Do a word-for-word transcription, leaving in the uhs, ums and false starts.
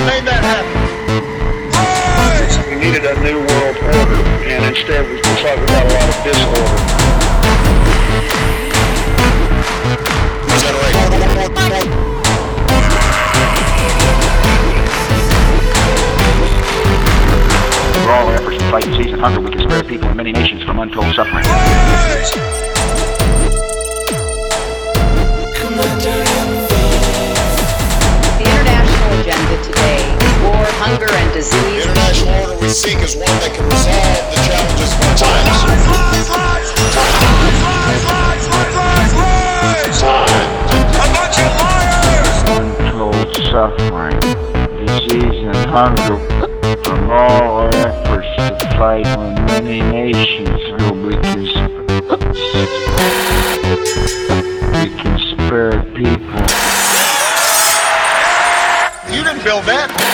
made that happen. We needed a new world order, and instead we looks like we got a lot of disorder. For all our efforts to fight disease and hunger, we can spare people in many nations from untold suffering. The international agenda today, war, hunger, and disease. The international order we seek is one that can resolve the challenges of our times. A bunch of liars! Untold suffering, disease and hunger. From all our efforts to fight when many nations feel we can, we can spare people. You didn't build that.